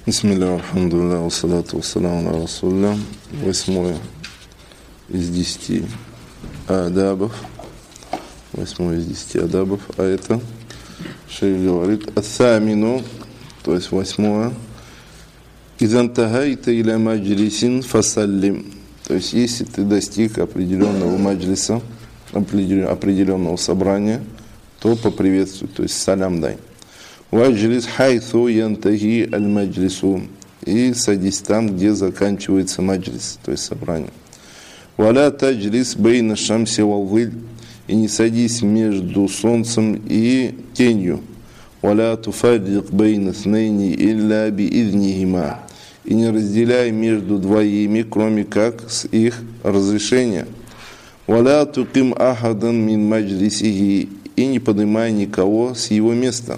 Бисмилля, алхамдулилля, вассалату вассаламу аля расулилля. 8 из 10 адабов. 8 из 10 адабов. А это, шейх говорит, ат-самину, то есть 8. Изантахайта иля маджлисин фасаллим. То есть, если ты достиг определенного маджлиса, определенного собрания, то поприветствуй, то есть салям дай. Ваджлис хайθу янтахи аль-маджлису. И садись там, где заканчивается маджлис, то есть собрание. Валя таджлис бейна шамси вал-зиль. И не садись между солнцем и тенью. Валя туфаррик бейна снейни илля биизнихима. И не разделяй между двоими, кроме как с их разрешения. Валя туким ахадан мин маджлисихи. И не поднимай никого с его места.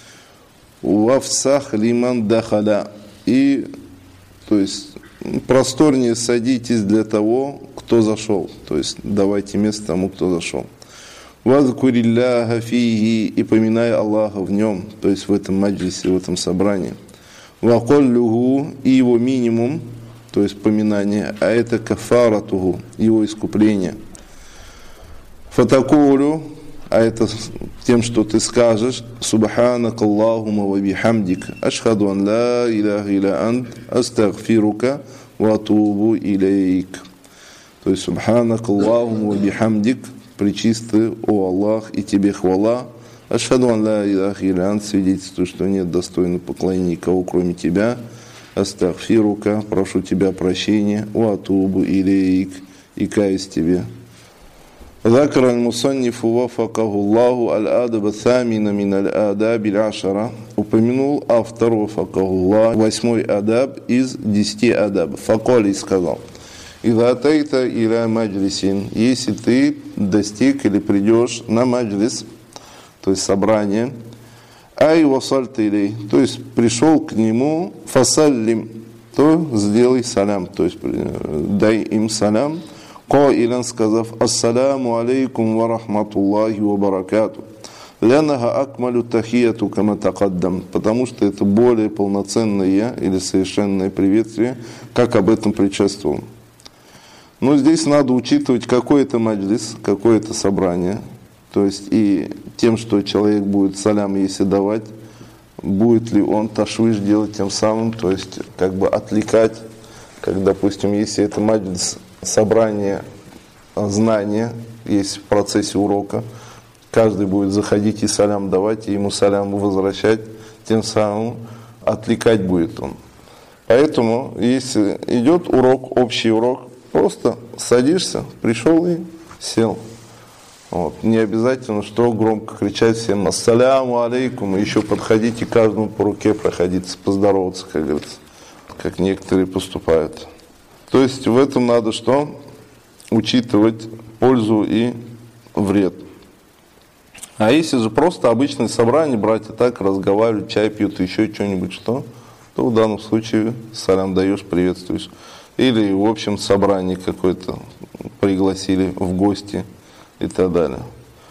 Вафсах лиман дахаля. И, то есть, просторнее садитесь для того, кто зашел. То есть, давайте место тому, кто зашел. Вазкурилляха фиги. И поминай Аллаха в нем, то есть в этом маджлисе, в этом собрании. Ваколлюху. И его минимум, то есть поминание, а это кафаратуху, его искупление. Фатакулю. А это тем, что ты скажешь: Субханак Аллахума ва бихамдик, ашхаду ан ла иляха илля ант, астагфирука ва атубу илейк. То есть Субханак Аллахума ва бихамдик, пречистый, о Аллах, и тебе хвала. Ашхаду ан ла иляха илля ант, свидетельствую, что нет достойного поклонения никого, кроме тебя. Астагфирука, прошу тебя прощения, ва атубу илейк, и каюсь тебе. ذكر المصنف وفقه الله الأدب الثامن من الآداب العشرة. Упомянул автор وفقه الله 8 адаб из 10 адабов. Факоли сказал: إذا أتيت إلى مجلس, если ты достиг или придешь на маджлис, то есть собрание, ай васальт илей, то есть пришел к нему, фасаллим, то сделай салям, то есть дай им салям. Каилан, сказав: ассаляму алейкум ва рахматуллахи ва баракату. Лянага акмалю тахияту кама такаддам. Потому что это более полноценное или совершенное приветствие, как об этом предшествовало. Но здесь надо учитывать, какой это маджлис, какое это собрание. То есть и тем, что человек будет салям, если давать, будет ли он ташвиш делать тем самым, то есть как бы отвлекать, как, допустим, если это маджлис, собрание знания, есть в процессе урока, каждый будет заходить и салям давать, и ему салям возвращать, тем самым отвлекать будет он. Поэтому, если идет урок, общий урок, просто садишься, пришел и сел. Вот. Не обязательно, что громко кричать всем ассаляму алейкум, и еще подходить и каждому по руке проходиться, поздороваться, как говорится, как некоторые поступают. То есть в этом надо что? Учитывать пользу и вред. А если же просто обычное собрание, братья так разговаривают, чай пьют, еще что-нибудь, что, то в данном случае салям даешь, приветствуешь. Или в общем собрании какое-то пригласили в гости и так далее.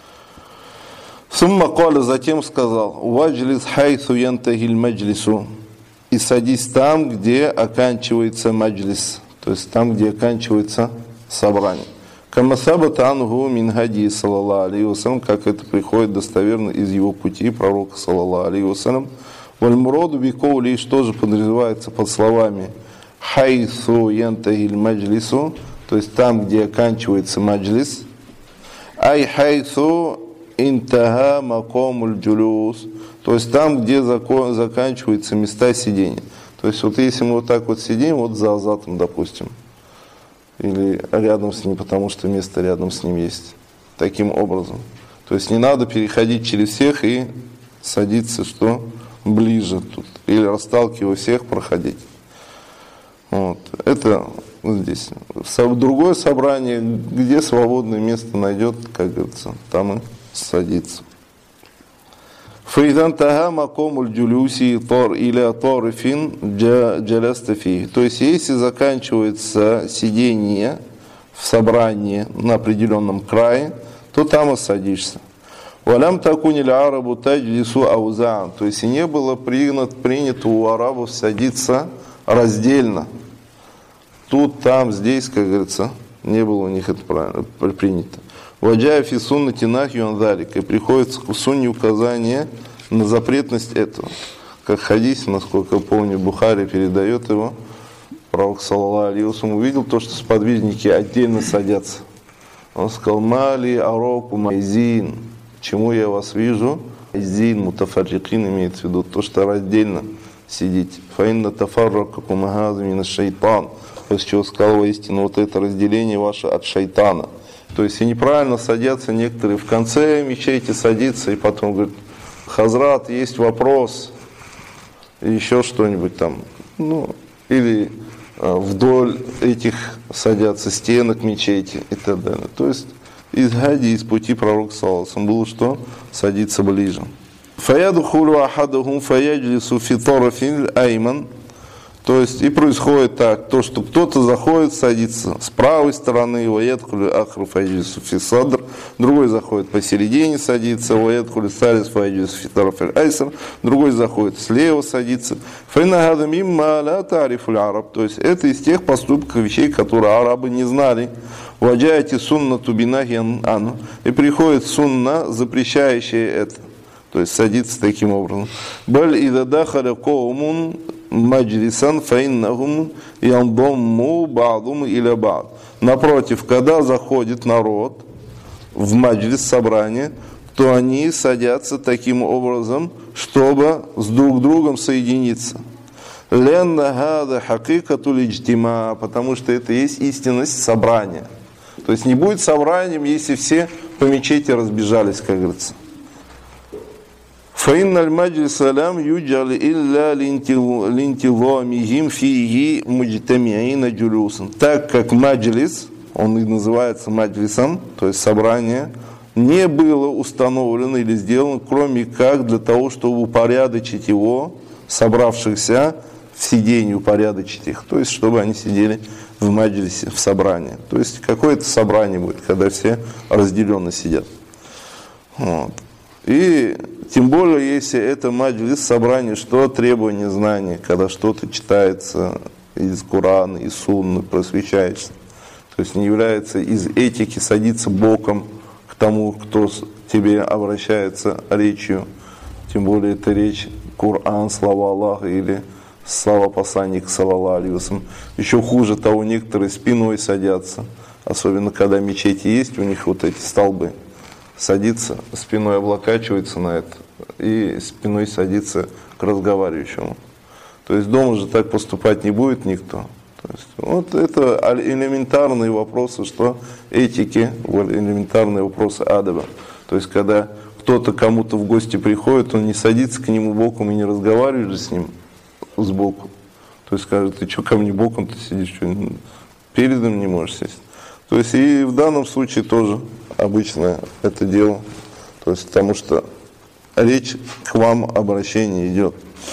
Сумма каля, затем сказал: ваджлис хайθу янтахиль маджлису. И садись там, где оканчивается маджлис. То есть там, где оканчивается собрание. Камасабата ангу мин хади саллаллаху алейхи вассалям, как это приходит достоверно из его пути пророка саллаллаху алейхи вассалям. Вальмуроду бикоули, что же подразумевается под словами хайсу янтахиль маджлису, то есть там, где оканчивается маджлис. Ай хайсу интаха макомуль джулюс, то есть там, где заканчиваются места сидения. То есть вот если мы вот так вот сидим, вот за азатом, допустим, или рядом с ним, потому что место рядом с ним есть, таким образом. То есть не надо переходить через всех и садиться, что ближе тут, или расталкивая всех, проходить. Вот. Это вот здесь. Другое собрание, где свободное место найдет, как говорится, там и садится. Фейдан тага макомуль джулюси тор или торифин джалястафи. То есть, если заканчивается сидение в собрании на определенном крае, то там и садишься. «Валям такуниль арабу таджлису аузаан». То есть и не было принято у арабов садиться раздельно. Тут, там, здесь, как говорится, не было у них это правильно принято. «Ваджая фи суннати нахью ан залик». И приходится в сунне указание на запретность этого. Как хадис, насколько я помню, Бухари передает его, пророк саллаллаху алейхи ва саллям увидел то, что сподвижники отдельно садятся. Он сказал: «Мали ароку майзин». Чему я вас вижу? Майзин, мутафаррикин имеется в виду, то, что раздельно сидите. Фаинна тафарракакум газа мина шайтан. После чего сказал: воистину, вот это разделение ваше от шайтана. То есть и неправильно садятся некоторые в конце мечети садиться, и потом говорят: хазрат, есть вопрос, и еще что-нибудь там. Ну, или вдоль этих садятся стенок мечети и так далее. То есть из хади, из пути пророка саллаллаху алейхи ва саллям было что? Садиться ближе. Фаядхулу ахадухум фаяджлису фи тарафил айман. То есть и происходит так, то, что кто-то заходит, садится с правой стороны, ваядхулю ахру фаяджлису фи садр, другой заходит посередине, садится, ваядхулю салис фаяджлису фи тарафил айсар, другой заходит слева, садится. Файнагада мимма ла тарифуль араб. То есть это из тех поступков, вещей, которые арабы не знали. Ваджаяти сунна тубинахи ану. И приходит сунна, запрещающая это. То есть садится таким образом. Баль ида дахаля коумун маджлисан фаиннахум яндамму ба'дум иля ба'д. Напротив, когда заходит народ в маджлис, собрание, то они садятся таким образом, чтобы с друг другом соединиться. Ленна гада хакикатуль иджтима, потому что это есть истинность собрания. То есть не будет собранием, если все по мечети разбежались, как говорится. Фаинналь маджлиса лям юджали илля линтиломихим фиги муджтамиина джулюсан. Так как маджлис, он и называется маджлисом, то есть собрание, не было установлено или сделано, кроме как для того, чтобы упорядочить его, собравшихся в сидении, упорядочить их. То есть, чтобы они сидели в маджлисе, в собрании. То есть, какое-то собрание будет, когда все разделенно сидят. Вот. И тем более, если это маджлис, собрание, что требование знания, когда что-то читается из Корана, из Сунны, просвещается. То есть не является из этики садиться боком к тому, кто тебе обращается речью. Тем более это речь Коран, слова Аллаха или слова посланника саллаллаху алейхи ва саллям. Еще хуже того, некоторые спиной садятся, особенно когда мечети есть, у них вот эти столбы. Садится, спиной облокачивается на это и спиной садится к разговаривающему. То есть дома же так поступать не будет никто. То есть, вот это элементарные вопросы, что этики, элементарные вопросы адаба. То есть когда кто-то кому-то в гости приходит, он не садится к нему боком и не разговаривает же с ним сбоку. То есть скажет: ты что ко мне боком ты сидишь, что передом не можешь сесть. То есть и в данном случае тоже обычно это дело. То есть потому что речь к вам, обращение идет.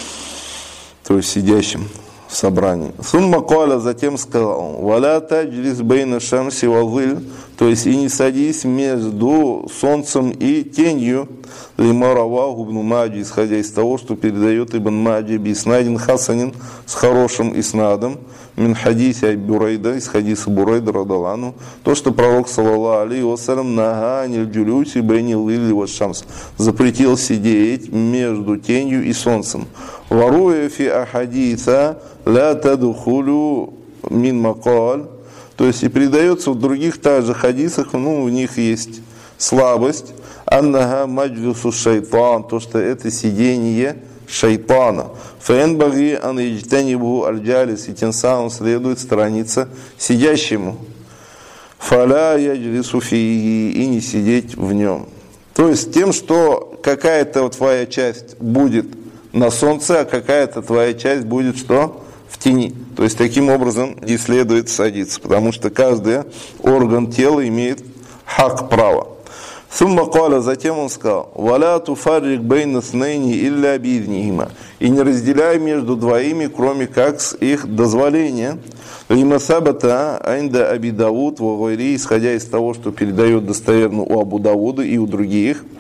То есть сидящим в собрании. Сумма каля, затем сказал: валя таджлис бейна шамси ва зиль, то есть и не садись между солнцем и тенью. Лима раваху ибн Маджи, исходя из того, что передает Ибн Маджи биснадин хасанин, с хорошим иснадом, мин хадиси Бурайда, из хадиса Бурайда радалану, то, что пророк саллаллаху алейхи ва саллям наганил джулюси бейни лилли ва шамс, запретил сидеть между тенью и солнцем. Варуя фи ахадиса ла тадхулю мин макаль, то есть и передается в других также хадисах, в них есть слабость, аннага маджлису шайтан, то, что это сидение шайтана. Фаэнбаги ан иджтанибу аль-джалис, и тем самым следует сторониться сидящему. Фаля яджлису фиги, и не сидеть в нем. То есть тем, что какая-то твоя часть будет на солнце, а какая-то твоя часть будет что? В тени. То есть таким образом не следует садиться, потому что каждый орган тела имеет хак, право. Сумма каля, затем он сказал: валя туфаррик бейна снейни илля биднихима, и не разделяй между двоими, кроме как с их дозволения. Лима сабата айнда Аби Дауд ва гайри, исходя из того, что передает достоверно у Абу Давуда и у других.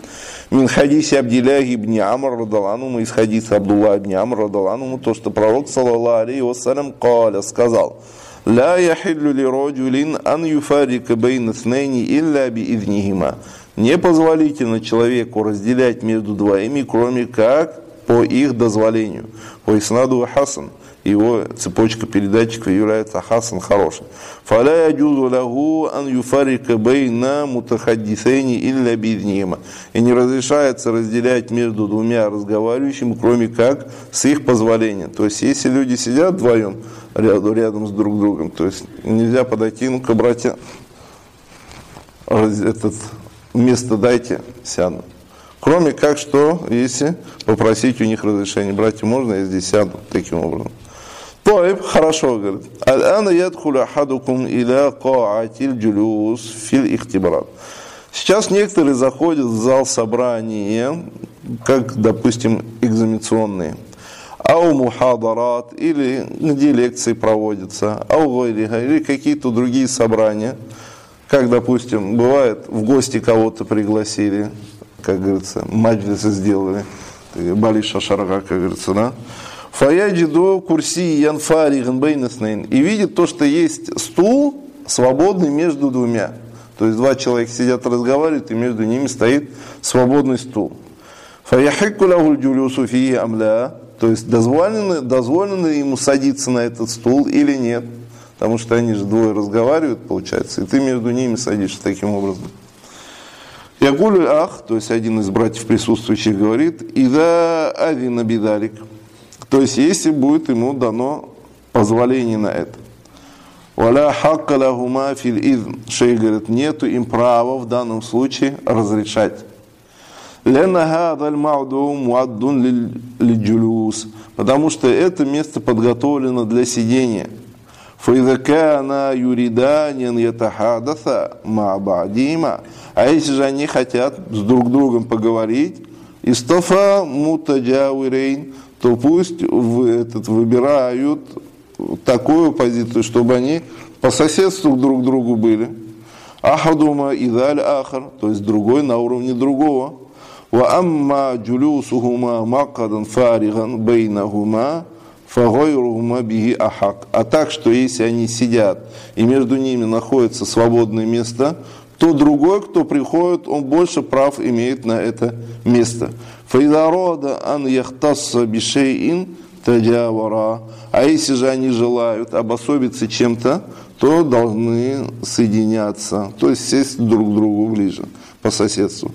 Мин хадиси Абдилляхи ибн Амр радаллаху, из хадиса Абдулла ибн Амр радаллаху, то, что пророк, саллаллаху алейхи вассалям, каля, сказал: «Ла яхиллю ли раджулин ан юфарика бейна снейни илля би иднихима». Непозволительно человеку разделять между двоими, кроме как по их дозволению. По иснаду хасан. Его цепочка передатчиков является хасан, хороший. «Фаля яджузу лаху ан юфарика бейна мутахаддисейни илля би иднихима». И не разрешается разделять между двумя разговаривающими, кроме как с их позволения. То есть, если люди сидят вдвоем рядом с друг другом, то есть нельзя подойти, ну-ка, братья, место дайте, сяду. Кроме как, что, если попросить у них разрешения. Братья, можно я здесь сяду? Таким образом. Тоиб, хорошо, говорит. Аль-ана ядхулю ахадукум иля каатиль джулюс фил ихтибарат. Сейчас некоторые заходят в зал собрания, как, допустим, экзаменационные. Ау мухадарат, или где лекции проводятся, ау гайриха, или какие-то другие собрания. Как, допустим, бывает, в гости кого-то пригласили, как говорится, маджлисы сделали, бали шашарга, как говорится, да. Фаяджиду курси янфари ганбейнаснейн. И видит то, что есть стул, свободный между двумя. То есть два человека сидят, разговаривают, и между ними стоит свободный стул. Фаяхикку лахуль джулюсу фии амля. То есть дозволено ему садиться на этот стул или нет. Потому что они же двое разговаривают, получается, и ты между ними садишься таким образом. Ягулю ах, то есть один из братьев присутствующих говорит: «Ида авина бидалик». То есть, если будет ему дано позволение на это. «Валя хакка лахума фил изн». Шейх говорит, нету им права в данном случае разрешать. «Лена хадаль мауду муаддун лиджулюс». Потому что это место подготовлено для сидения. فإذا كان يريدان أن يتحدثا مع بعضهما. А если же они хотят с друг другом поговорить, истафа мутаджавирейн, то пусть выбирают такую позицию, чтобы они по соседству друг к другу были. Ахадума идаль ахар, то есть другой на уровне другого. Ва амма джулюсухума макадан фариган бейнахума. А так, что если они сидят и между ними находится свободное место, то другой, кто приходит, он больше прав имеет на это место. А если же они желают обособиться чем-то, то должны соединяться, то есть сесть друг к другу ближе по соседству.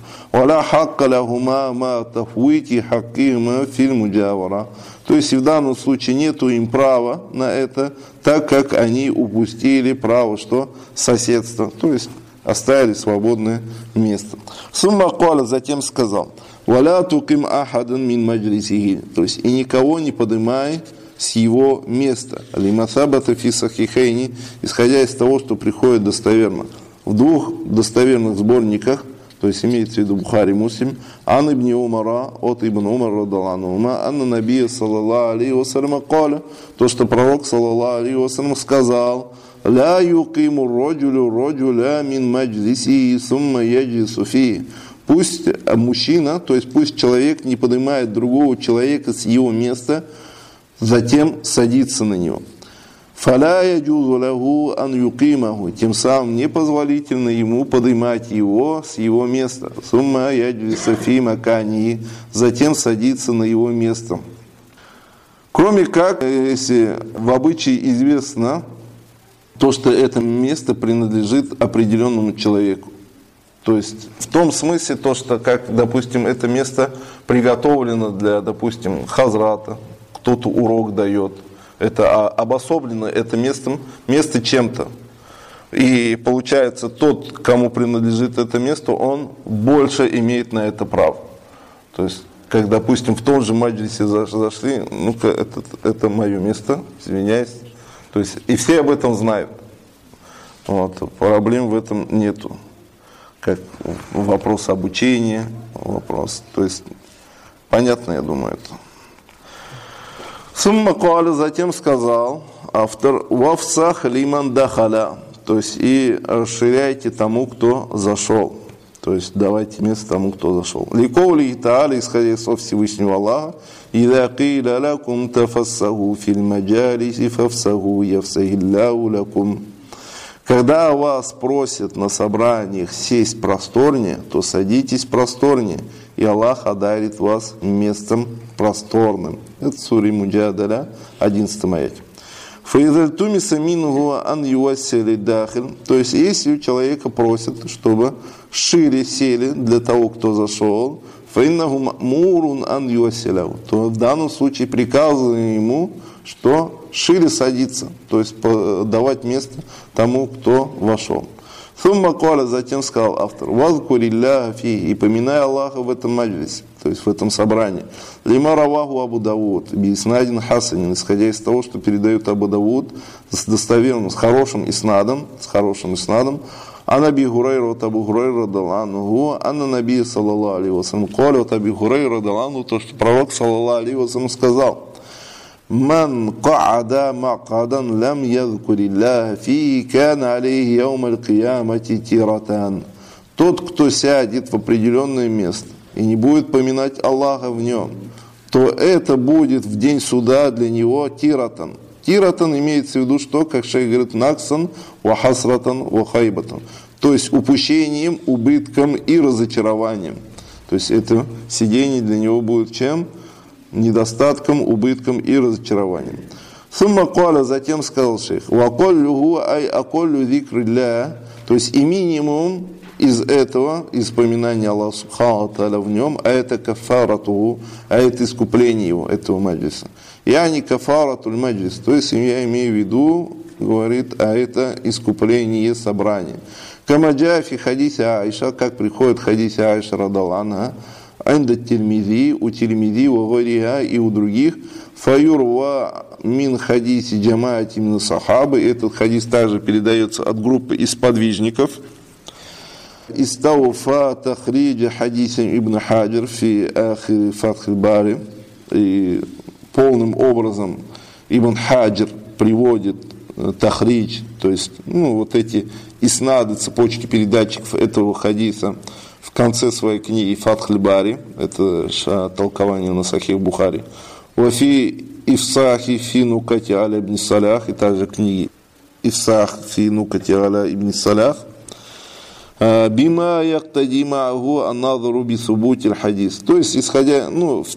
То есть в данном случае нету им права на это, так как они упустили право, что соседство, то есть оставили свободное место. Сумма каля, затем сказал: «Валя туким ахадан мин маджлисихи», то есть и никого не поднимай с его места. Лимасабата фи сахихейни, исходя из того, что приходит достоверно. В двух достоверных сборниках, то есть имеется в виду Бухари, Муслим, ан ибн Умара, от ибн Умар радаллаху, анна набия саллаллаху алейхи вассалям каля, то, что пророк саллаллаху алейхи вассалям сказал: ла юкиму раджулю раджуля мин маджлиси сумма яджлису фи. Пусть мужчина, то есть пусть человек не поднимает другого человека с его места, затем садится на него. Фаля яджузу лаху ан юкимаху, тем самым непозволительно ему поднимать его с его места. Сумма яджлису фи макани, затем садиться на его место. Кроме как, если в обычае известно то, что это место принадлежит определенному человеку. То есть в том смысле, то, что, как, допустим, это место приготовлено для, допустим, хазрата, кто-то урок дает, это обособлено, это место чем-то. И получается, тот, кому принадлежит это место, он больше имеет на это право. То есть, как, допустим, в том же маджлисе зашли, ну-ка, это мое место, извиняюсь. То есть, и все об этом знают. Вот, проблем в этом нету. Как вопрос обучения, вопрос. То есть, понятно, я думаю, это. Сумма каля, затем сказал автор: вафсах лиман дахаля, то есть и расширяйте тому, кто зашел. То есть давайте место тому, кто зашел. Ликоули та'аля, исходя из слов Всевышнего Аллаха, «Ида киля лакум тафассаху фил маджалиси фафсаху яфсахиллаху лакум». Когда вас просят на собраниях сесть просторнее, то садитесь просторнее, и Аллах одарит вас местом просторным. Это сура Муджадаля, 11 аят. То есть, если у человека просят, чтобы шире сели для того, кто зашел, то в данном случае приказано ему, что шире садиться, то есть давать место тому, кто вошел. Затем сказал автор, и поминай Аллаха в этом маджлисе, то есть в этом собрании. Лима раваху Абу Давуд, бииснадин хасанин, исходя из того, что передает Абу Давуд с достоверным, с хорошим иснадом, а Наби Хурайра от Абу Хурайра радаллаху, анна Наби саллаллаху алейхи ва саллям, коля от Аби Хурайра радаллаху, то, что пророк саллаллаху алейхи ва саллям сказал, «Ман ка'ада мaq'адан лам ядхкуриллаха фи кана алейхи яум аль-киямати тиратан». Тот, кто сядет в определенное место и не будет поминать Аллаха в нем, то это будет в день суда для него тиратан. Тиратан имеется в виду, что, как шейх говорит, наксан, вахасратан, вахайбатан. То есть упущением, убытком и разочарованием. То есть это сидение для него будет чем? Недостатком, убытком и разочарованием. Сумма каля, затем сказал шейх, ваколлюху ай аколлю зикрилля, то есть и минимум из этого, из поминания Аллаха субхану ва тааля в нем, а это кафарату, а это искупление его, этого маджлиса. Я не кафаратуль маджлис, то есть я имею в виду, говорит, а это искупление собрания. Камаджа фи хадисе Аиша, как приходит в хадисе Аиша радаллаху, Анда Тирмизи, у Тирмизи, у Гориа и у других, фаюрва мин хадиси джамаати мин сахабы, этот хадис также передается от группы из подвижников. Истауфа тахриджа хадисам Ибн Хаджар фи ахири Фатхиль Бари, и полным образом Ибн Хаджар приводит тахридж, то есть вот эти иснады, цепочки передатчиков этого хадиса в конце своей книги Фатхиль Бари, это толкование на Сахих Бухари, Вафи Ифсахи фи нукати аля ибн Салях, и также книги Ифсах фи нукати аля ибн Салях, бима яктади ма'аху анназару би субутиль хадис. То есть, исходя,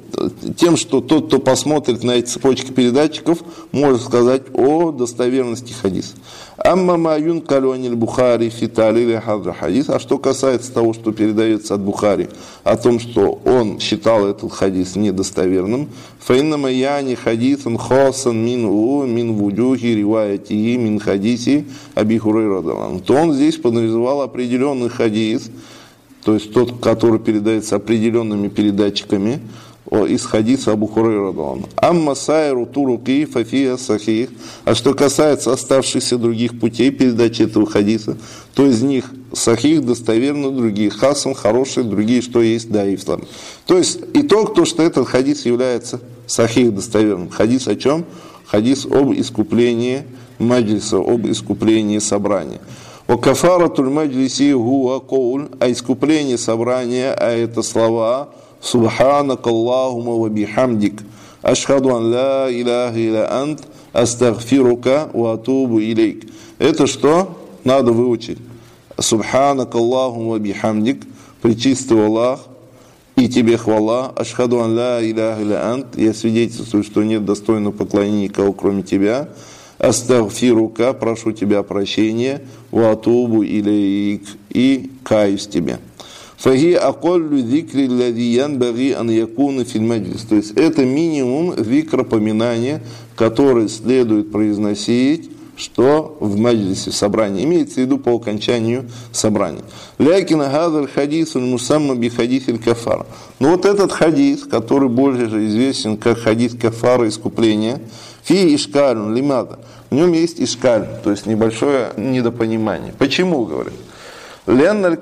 тем, что тот, кто посмотрит на эти цепочки передатчиков, может сказать о достоверности хадиса. Амма ма юнкалю аниль Бухари фи та'лили хадра хадис. А что касается того, что передается от Бухари, о том, что он считал этот хадис недостоверным, фаиннама яни хадисан хосан мин вуджухи риваятихи мин хадиси Аби Хурайра радаллаху, то он здесь подразумевал определенный хадис, то есть тот, который передается определенными передатчиками, из хадиса Абу Хурайра радаллаху. Амма сайру туруки фафия сахих. А что касается оставшихся других путей передачи этого хадиса, то из них сахих достоверно, другие хасан хорошие, другие, что есть даиф. То есть итог то, что этот хадис является сахих достоверным. Хадис о чем? Хадис об искуплении маджлиса, об искуплении собрания. О кафаратуль маджлиси гуа коуль, а искупление собрания, а это слова Субханак Аллахума ва бихамдик, ашхаду ан ла иляха илля ант, астагфирука ва атубу илейк. Это что? Надо выучить. Субханак Аллахума ва бихамдик, пречистый Аллах, и тебе хвала, ашхаду ан ла иляха илля ант, я свидетельствую, что нет достойного поклонения никого, кроме тебя, астагфирука, прошу тебя прощения, ва атубу илейк, и каюсь тебе. Фаги аколлю зикри лади янбаги ан якуна фил маджлис. То есть это минимум зикра, поминания, который следует произносить, что в маджлисе, в собрании. Имеется в виду по окончанию собрания. Лякина хазар хадис мусамма би хадис аль-кафара. Но вот этот хадис, который больше же известен как хадис кафара, искупления, фи ишкалюн лимада. В нем есть ишкаль, то есть небольшое недопонимание. Почему, говорит? Потому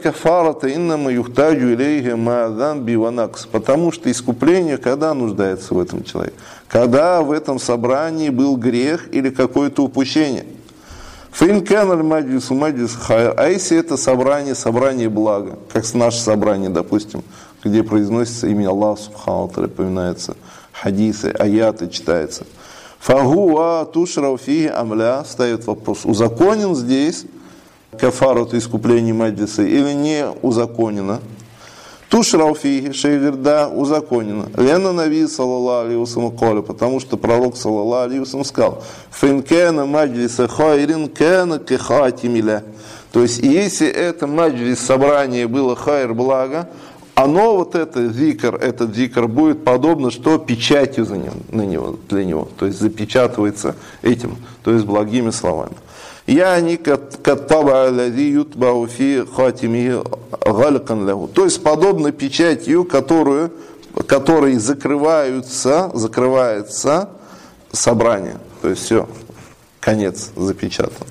что искупление, когда нуждается в этом человеке? Когда в этом собрании был грех или какое-то упущение. Фаинкан маджлису маджлис хайр. А если это собрание блага, как наше собрание, допустим, где произносится имя Аллаха Субхану ва Тааля, упоминается хадисы, аяты читается. Фагуа тушрау фиги амля, ставит вопрос, узаконен здесь кафарату искупления маджлиса или не узаконено? Тушрау фиги, шейх говорит, да, узаконено. Лена нави саллаллаху алейхи ва саллям, потому что пророк саллаллаху алейхи ва саллям сказал, финкена маджлиса хайрин кена кехатимиля. То есть, если это маджлис, собрание было хайр, благо, оно вот этот зикр будет подобно, что печатью для него, то есть запечатывается этим, то есть благими словами. То есть подобно печатью, которой закрывается собрание. То есть все, конец запечатан.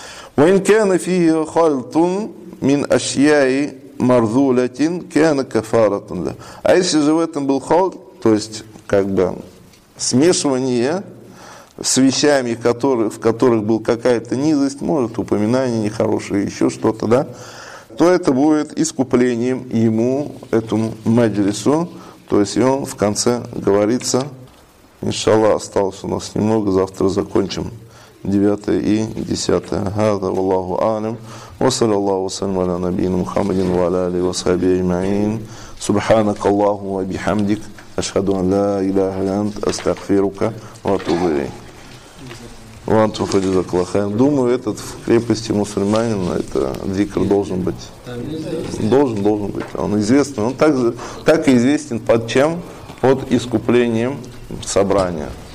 Марзулятин кена кафаратун. А если же в этом был хол, то есть как бы смешивание с вещами, в которых была какая-то низость, может упоминание нехорошее, еще что-то, да, то это будет искуплением ему, этому маджлису, то есть и он в конце говорится, иншаллах, осталось у нас немного, завтра закончим 9 и 10. Хаза валлаху алям. Ва саллаллаху ва саллям аля набийина Мухаммадин ва аля алихи ва сахбихи аджмаин. Субханака Аллахумма ва бихамдик. Ашхаду ан ла иляха илля ант. Астагфирука ва атубу илейк. Ва антум фаджазакаллаху хайран. Думаю, этот в крепости мусульманина, это зикр должен быть. Должен быть. Он известный. Он так и известен под чем? Под искуплением собрания.